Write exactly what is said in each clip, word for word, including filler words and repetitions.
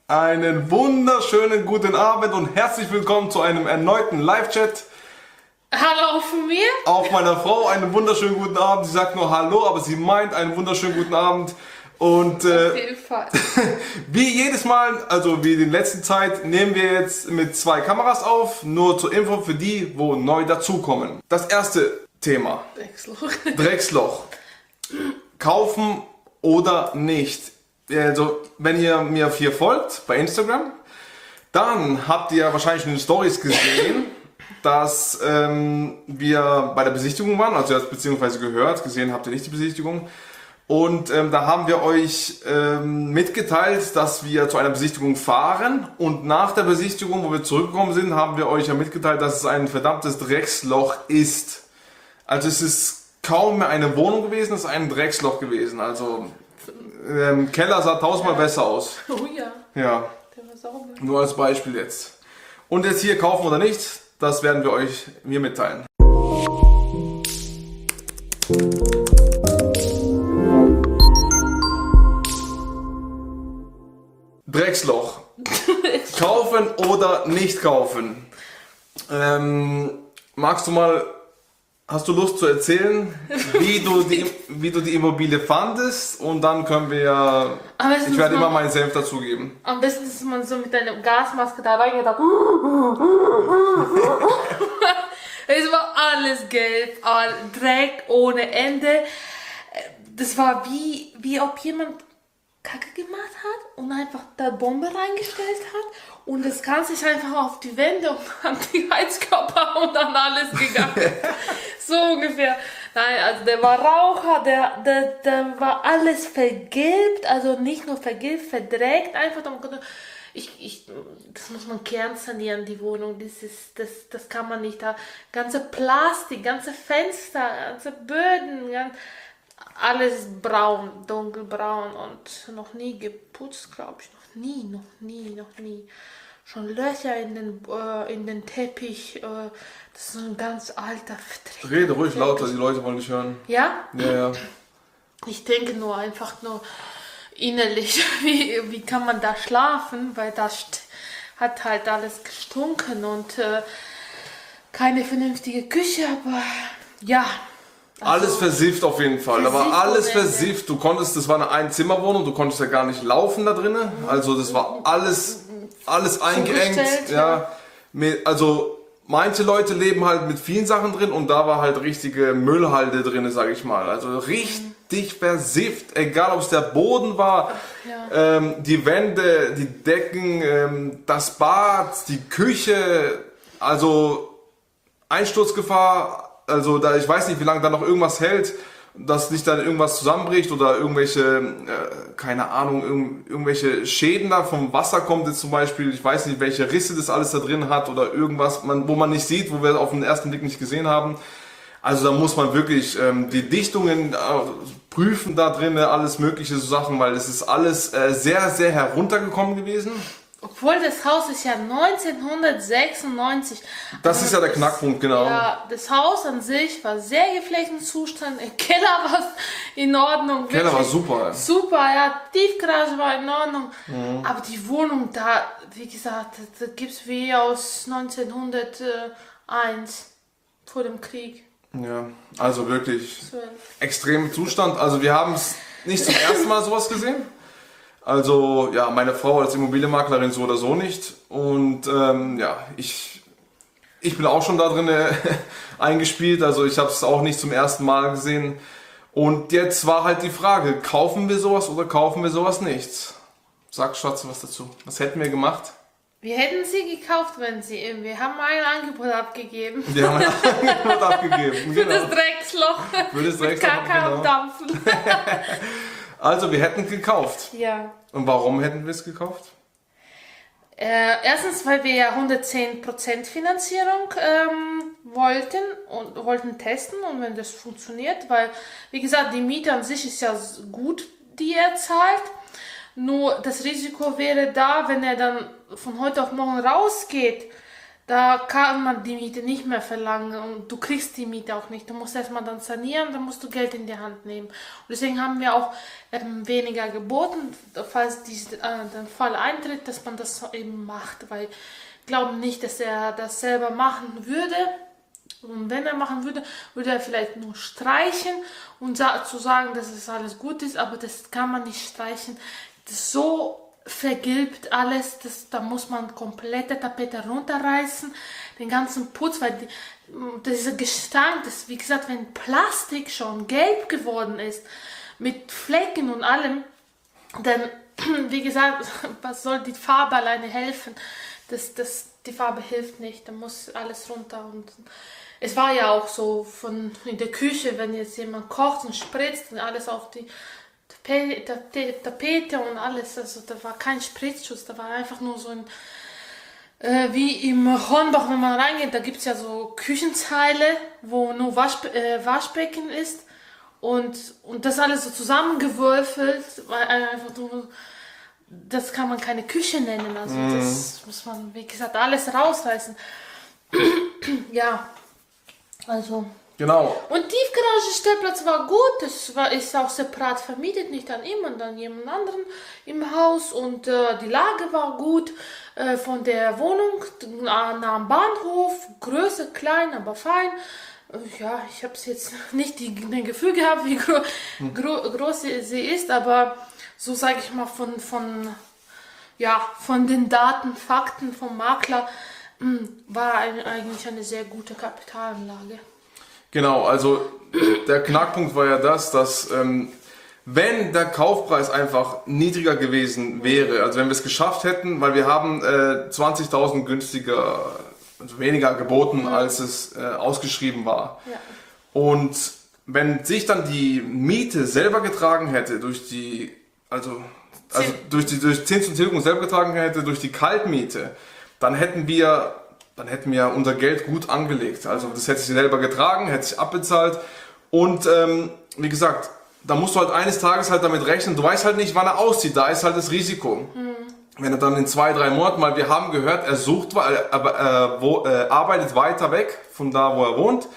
Einen wunderschönen guten Abend und herzlich willkommen zu einem erneuten Live-Chat. Hallo von mir. Auch meiner Frau einen wunderschönen guten Abend. Sie sagt nur Hallo, aber sie meint einen wunderschönen guten Abend. Und äh, Auf jeden Fall. wie jedes Mal, also wie in der letzten Zeit, nehmen wir jetzt mit zwei Kameras auf. Nur zur Info für die, wo neu dazukommen. Das erste Thema. Drecksloch. Drecksloch. Kaufen oder nicht. Also, wenn ihr mir hier folgt bei Instagram, dann habt ihr wahrscheinlich in den Stories gesehen, dass ähm, wir bei der Besichtigung waren, also jetzt beziehungsweise gehört, gesehen habt ihr nicht die Besichtigung. Und ähm, da haben wir euch ähm, mitgeteilt, dass wir zu einer Besichtigung fahren. Und nach der Besichtigung, wo wir zurückgekommen sind, haben wir euch ja mitgeteilt, dass es ein verdammtes Drecksloch ist. Also es ist kaum mehr eine Wohnung gewesen, es ist ein Drecksloch gewesen. Also ähm, Keller sah tausendmal besser aus. Oh ja. Ja, Der war sauber. nur als Beispiel jetzt. Und jetzt hier kaufen oder nicht, das werden wir euch mir mitteilen. Drecksloch. Kaufen oder nicht kaufen? Ähm, magst du mal, hast du Lust zu erzählen, wie du die, wie du die Immobilie fandest? Und dann können wir ja, Am besten ich werde ist immer man- meinen Senf dazugeben. Am besten ist man so mit einer Gasmaske da reingeht. Es war alles gelb, all Dreck ohne Ende. Das war wie, wie ob jemand Kacke gemacht hat und einfach da Bombe reingestellt hat und das Ganze ist einfach auf die Wände und an die Heizkörper und dann alles gegangen. So ungefähr. Nein, also der war Raucher, der, der, der war alles vergilbt, also nicht nur vergilbt, verdreckt einfach. Ich, ich, das muss man kernsanieren, die Wohnung, das, ist, das, das kann man nicht. Da ganze Plastik, ganze Fenster, ganze Böden, ganz, alles braun, dunkelbraun und noch nie geputzt, glaube ich. Noch nie, noch nie, noch nie. Schon Löcher in den, äh, in den Teppich. Äh, das ist so ein ganz alter Vertreter. Rede ruhig lauter, die Leute wollen nicht hören. Ja? Ja, ja. Ich denke nur einfach nur innerlich, wie, wie kann man da schlafen, weil das st- hat halt alles gestunken und äh, keine vernünftige Küche, aber ja. Alles versifft auf jeden Fall. Da war Versifft alles ohne Ende. versifft. Du konntest, das war eine Einzimmerwohnung, du konntest ja gar nicht laufen da drinnen. Also das war alles, alles eingeengt. Zugestellt, Ja. Mit- Also manche Leute leben halt mit vielen Sachen drin und da war halt richtige Müllhalde drin, sage ich mal. Also richtig versifft, egal ob es der Boden war, ja. ähm, die Wände, die Decken, ähm, das Bad, die Küche, also Einsturzgefahr. Also da, ich weiß nicht, wie lange da noch irgendwas hält, dass nicht dann irgendwas zusammenbricht oder irgendwelche, äh, keine Ahnung, irg irgendwelche Schäden da vom Wasser kommt jetzt zum Beispiel. Ich weiß nicht, welche Risse das alles da drin hat oder irgendwas, man, wo man nicht sieht, wo wir auf den ersten Blick nicht gesehen haben. Also da muss man wirklich ähm, die Dichtungen äh, prüfen da drin, alles mögliche so Sachen, weil es ist alles äh, sehr, sehr heruntergekommen gewesen. Obwohl das Haus ist ja neunzehnhundertsechsundneunzig. Das Also ist ja der Knackpunkt, genau. Ja, das Haus an sich war sehr gepflegten Zustand. Der Keller war in Ordnung. Keller war wirklich super. Super, ja. Tiefgarage war in Ordnung. Mhm. Aber die Wohnung da, wie gesagt, das, das gibt es wie aus neunzehnhunderteins vor dem Krieg. Ja, also wirklich zwölf. extremer Zustand. Also wir haben es nicht zum ersten Mal sowas gesehen. Also ja, meine Frau als Immobilienmaklerin so oder so nicht. Und ähm, ja, ich, ich bin auch schon da drin äh, eingespielt. Also ich habe es auch nicht zum ersten Mal gesehen. Und jetzt war halt die Frage, kaufen wir sowas oder kaufen wir sowas nicht? Sag Schatz was dazu. Was hätten wir gemacht? Wir hätten sie gekauft, wenn sie. Wir haben ein Angebot abgegeben. Wir haben ein Angebot abgegeben. Für das Genau. Drecksloch. Für das Mit Drecksloch, Kaka genau. und Dampfen. Also wir hätten gekauft. Ja. Und warum hätten wir es gekauft? Äh, erstens, weil wir ja hundertzehn Prozent Finanzierung ähm, wollten und wollten testen und wenn das funktioniert, weil, wie gesagt, die Miete an sich ist ja gut, die er zahlt. Nur das Risiko wäre da, wenn er dann von heute auf morgen rausgeht, Da kann man die Miete nicht mehr verlangen und du kriegst die Miete auch nicht. Du musst erstmal dann sanieren, dann musst du Geld in die Hand nehmen. Und deswegen haben wir auch ähm, weniger geboten, falls dies, äh, der Fall eintritt, dass man das eben macht, weil glauben nicht, dass er das selber machen würde. Und wenn er machen würde, würde er vielleicht nur streichen und sa zu sagen, dass es alles gut ist, aber das kann man nicht streichen. Das ist so vergilbt alles, das, da muss man komplette Tapete runterreißen, den ganzen Putz, weil die, dieser Gestank, das, wie gesagt, wenn Plastik schon gelb geworden ist, mit Flecken und allem, dann, wie gesagt, was soll die Farbe alleine helfen? Das, das, die Farbe hilft nicht, da muss alles runter. Und es war ja auch so von in der Küche, wenn jetzt jemand kocht und spritzt und alles auf die Tapete und alles, also da war kein Spritzschutz, da war einfach nur so ein, äh, wie im Hornbach, wenn man reingeht, da gibt es ja so Küchenzeile, wo nur Waschbe äh, Waschbecken ist und, und das alles so zusammengewürfelt, weil einfach nur, das kann man keine Küche nennen, also mm. das muss man, wie gesagt, alles rausreißen. Ja, also... Genau. Und Tiefgaragenstellplatz war gut, das war, ist auch separat vermietet, nicht an ihm und an jemand anderen im Haus und äh, die Lage war gut äh, von der Wohnung nah, nah am Bahnhof, Größe klein, aber fein. Äh, ja, ich habe jetzt nicht die, den Gefühl gehabt, wie gro hm. gro groß sie, sie ist, aber so sage ich mal von, von, ja, von den Daten, Fakten vom Makler mh, war ein, eigentlich eine sehr gute Kapitalanlage. Genau, also der Knackpunkt war ja das, dass ähm, wenn der Kaufpreis einfach niedriger gewesen wäre, also wenn wir es geschafft hätten, weil wir haben äh, zwanzigtausend günstiger, also weniger geboten, mhm. als es äh, ausgeschrieben war. Ja. Und wenn sich dann die Miete selber getragen hätte, durch die, also, also durch die durch Zins und Tilgung selber getragen hätte, durch die Kaltmiete, dann hätten wir... dann hätten wir unser Geld gut angelegt. Also das hätte sich selber getragen, hätte sich abbezahlt. Und ähm, wie gesagt, da musst du halt eines Tages halt damit rechnen. Du weißt halt nicht, wann er auszieht. Da ist halt das Risiko. Mhm. Wenn er dann in zwei, drei Monaten, weil wir haben gehört, er sucht, aber äh, wo, äh, arbeitet weiter weg von da, wo er wohnt.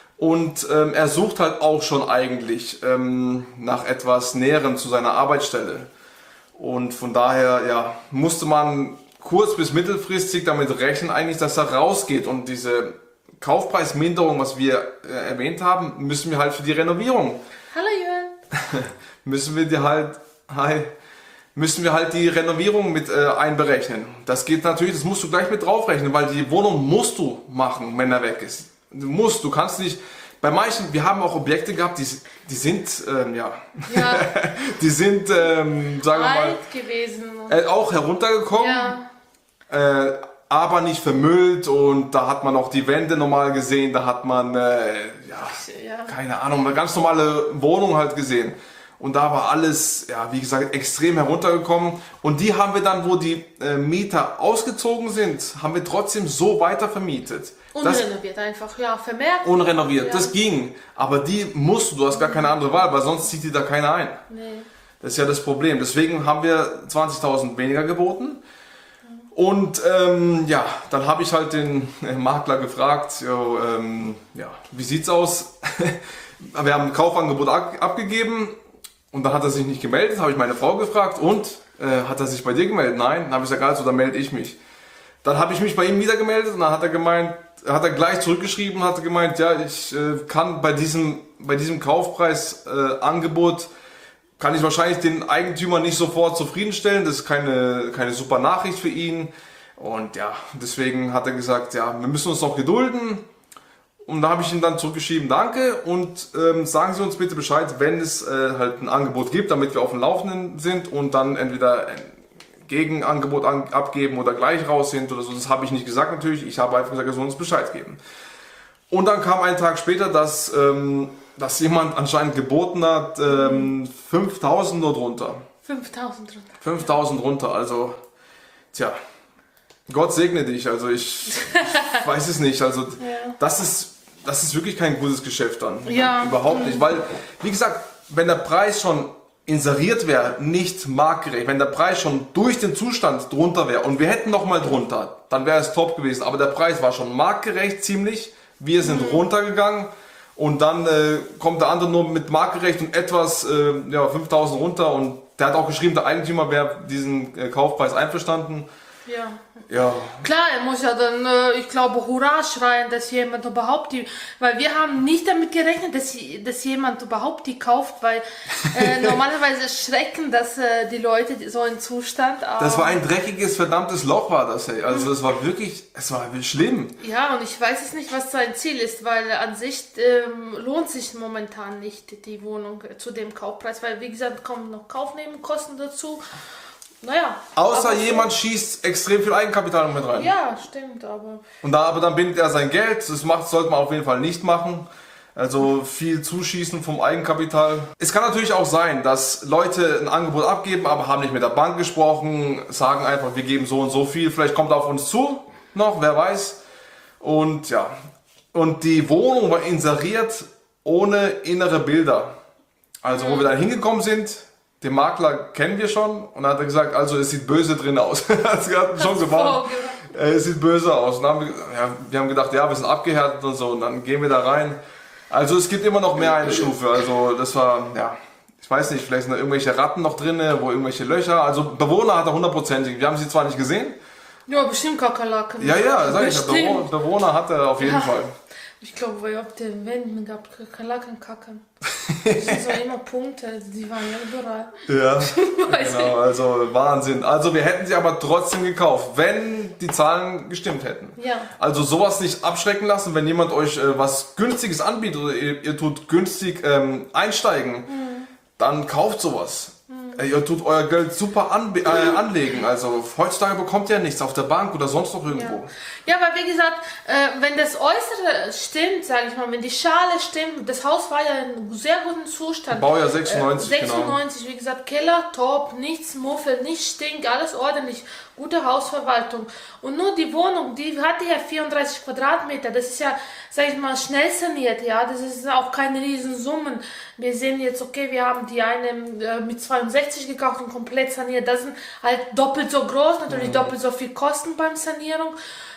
Und ähm, er sucht halt auch schon eigentlich ähm, nach etwas Näherem zu seiner Arbeitsstelle. Und von daher, ja, musste man kurz- bis mittelfristig damit rechnen eigentlich, dass er rausgeht und diese Kaufpreisminderung, was wir äh, erwähnt haben, müssen wir halt für die Renovierung. Hallo Jörn. müssen wir die halt, hi, müssen wir halt die Renovierung mit äh, einberechnen. Das geht natürlich, das musst du gleich mit draufrechnen, weil die Wohnung musst du machen, wenn er weg ist. Du musst, du kannst nicht. Bei manchen, wir haben auch Objekte gehabt, die, die sind, ähm, ja, ja. die sind, ähm, sagen wir mal, gewesen. Äh, auch heruntergekommen. Ja. Äh, aber nicht vermüllt und da hat man auch die Wände normal gesehen, da hat man, äh, ja, ja, keine Ahnung, eine ganz normale Wohnung halt gesehen. Und da war alles, ja, wie gesagt, extrem heruntergekommen. Und die haben wir dann, wo die äh, Mieter ausgezogen sind, haben wir trotzdem so weiter vermietet. Unrenoviert das, einfach, ja, vermerkt. Unrenoviert, ja. Das ging. Aber die musst du, du hast gar keine andere Wahl, weil sonst zieht die da keiner ein. Nee. Das ist ja das Problem. Deswegen haben wir zwanzigtausend weniger geboten. Und ähm, ja, dann habe ich halt den äh, Makler gefragt, jo, ähm, ja, wie sieht's aus? Wir haben ein Kaufangebot ab abgegeben und dann hat er sich nicht gemeldet, habe ich meine Frau gefragt und äh, hat er sich bei dir gemeldet? Nein, dann habe ich gesagt, also dann melde ich mich. Dann habe ich mich bei ihm wieder gemeldet und dann hat er gemeint, hat er gleich zurückgeschrieben, hat er gemeint, ja, ich äh, kann bei diesem, bei diesem Kaufpreisangebot äh, kann ich wahrscheinlich den Eigentümer nicht sofort zufriedenstellen. Das ist keine, keine super Nachricht für ihn. Und ja, deswegen hat er gesagt, ja, wir müssen uns noch gedulden. Und da habe ich ihm dann zurückgeschrieben, danke. Und ähm, sagen Sie uns bitte Bescheid, wenn es äh, halt ein Angebot gibt, damit wir auf dem Laufenden sind und dann entweder ein Gegenangebot an, abgeben oder gleich raus sind oder so. Das habe ich nicht gesagt natürlich. Ich habe einfach gesagt, er soll uns Bescheid geben. Und dann kam ein Tag später, dass... Ähm, dass jemand anscheinend geboten hat, ähm, fünftausend nur drunter. fünftausend drunter. fünftausend runter, also, tja, Gott segne dich, also ich, ich weiß es nicht, also ja. das ist, das ist wirklich kein gutes Geschäft dann. Ja. Überhaupt nicht, weil, wie gesagt, wenn der Preis schon inseriert wäre, nicht marktgerecht, wenn der Preis schon durch den Zustand drunter wäre und wir hätten noch mal drunter, dann wäre es top gewesen. Aber der Preis war schon marktgerecht ziemlich. Wir sind mhm. runtergegangen und dann äh, kommt der andere nur mit marktgerecht und etwas, äh, ja, fünftausend runter und der hat auch geschrieben, der Eigentümer wäre diesen äh, Kaufpreis einverstanden. Ja. Ja. Klar, er muss ja dann, äh, ich glaube, Hurra schreien, dass jemand überhaupt die, weil wir haben nicht damit gerechnet, dass, dass jemand überhaupt die kauft, weil äh, normalerweise schrecken das äh, die Leute so in Zustand. Aber das war ein dreckiges, verdammtes Loch war das, ey. Also es war wirklich, es war schlimm. Ja, und ich weiß es nicht, was sein Ziel ist, weil an sich ähm, lohnt sich momentan nicht die Wohnung zu dem Kaufpreis, weil wie gesagt, kommen noch Kaufnebenkosten dazu. Naja. Außer jemand so schießt extrem viel Eigenkapital mit rein. Ja, stimmt, aber. Und da, aber dann bindet er sein Geld. Das macht, sollte man auf jeden Fall nicht machen. Also viel zuschießen vom Eigenkapital. Es kann natürlich auch sein, dass Leute ein Angebot abgeben, aber haben nicht mit der Bank gesprochen, sagen einfach, wir geben so und so viel. Vielleicht kommt er auf uns zu noch, wer weiß. Und ja. Und die Wohnung war inseriert ohne innere Bilder. Also wo wir dann hingekommen sind, den Makler kennen wir schon und dann hat er gesagt, also es sieht böse drin aus. Das hat schon gemacht. Es sieht böse aus. Und dann haben wir, ja, wir haben gedacht, ja, wir sind abgehärtet und so und dann gehen wir da rein. Also es gibt immer noch mehr eine Stufe. Also das war, ja, ich weiß nicht, vielleicht sind da irgendwelche Ratten noch drin, wo irgendwelche Löcher. Also Bewohner hat er hundertprozentig. Wir haben sie zwar nicht gesehen. Ja, bestimmt Kakerlaken. Ja, ja, sag ich ja, Bewohner, Bewohner hat er auf jeden ja. Fall. Ich glaube, weil auf den Wänden gab es Kakerlaken kacken. Das sind so immer Punkte, die waren ja überall. Ja, genau, also Wahnsinn. Also wir hätten sie aber trotzdem gekauft, wenn die Zahlen gestimmt hätten. Ja. Also sowas nicht abschrecken lassen, wenn jemand euch äh, was Günstiges anbietet oder ihr, ihr tut günstig ähm, einsteigen, mhm. dann kauft sowas. Mhm. Ihr tut euer Geld super anbe- äh, anlegen. Also heutzutage bekommt ihr nichts auf der Bank oder sonst noch irgendwo. Ja, ja, aber wie gesagt, äh, wenn das Äußere stimmt, sage ich mal, wenn die Schale stimmt, das Haus war ja in sehr gutem Zustand. Baujahr sechsundneunzig, äh, sechsundneunzig, genau. Wie gesagt, Keller top, nichts muffelt, nichts stinkt, alles ordentlich, gute Hausverwaltung. Und nur die Wohnung, die hatte ja vierunddreißig Quadratmeter, das ist ja, sage ich mal, schnell saniert, ja, das ist auch keine Riesensummen. Wir sehen jetzt, okay, wir haben die eine äh, mit zweiundsechzig gekauft und komplett saniert, das sind halt doppelt so groß, natürlich mhm. doppelt so viel Kosten beim Sanierung.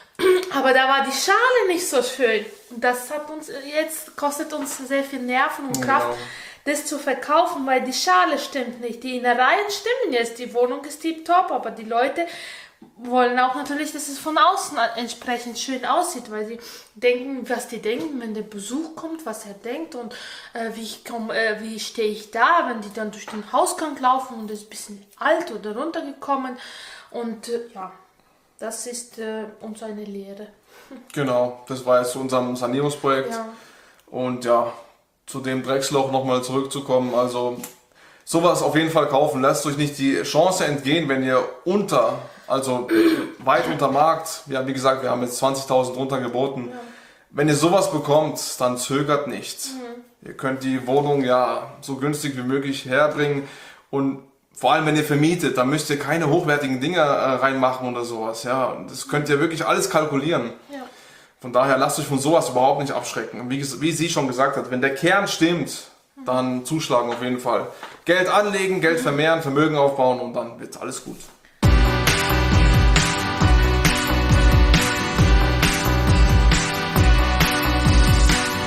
Aber da war die Schale nicht so schön. Und das hat uns jetzt, kostet uns sehr viel Nerven und Kraft, genau. das zu verkaufen, weil die Schale stimmt nicht. Die Innereien stimmen jetzt, die Wohnung ist tiptop, aber die Leute wollen auch natürlich, dass es von außen entsprechend schön aussieht, weil sie denken, was die denken, wenn der Besuch kommt, was er denkt und äh, wie, ich komm, äh, wie stehe ich da, wenn die dann durch den Hausgang laufen und es ist ein bisschen alt oder runtergekommen. Und äh, ja, das ist äh, uns eine Lehre. Genau, das war jetzt zu unserem Sanierungsprojekt. Ja. Und ja, zu dem Drecksloch nochmal zurückzukommen. Also sowas auf jeden Fall kaufen. Lasst euch nicht die Chance entgehen, wenn ihr unter, also weit unter Markt, ja wie gesagt, wir haben jetzt zwanzigtausend runtergeboten. Ja. Wenn ihr sowas bekommt, dann zögert nicht. Mhm. Ihr könnt die Wohnung ja so günstig wie möglich herbringen und vor allem, wenn ihr vermietet, dann müsst ihr keine hochwertigen Dinge äh, reinmachen oder sowas. Ja, das könnt ihr wirklich alles kalkulieren. Ja. Von daher lasst euch von sowas überhaupt nicht abschrecken. Wie, wie sie schon gesagt hat, wenn der Kern stimmt, dann zuschlagen auf jeden Fall. Geld anlegen, Geld vermehren, Vermögen aufbauen und dann wird alles gut.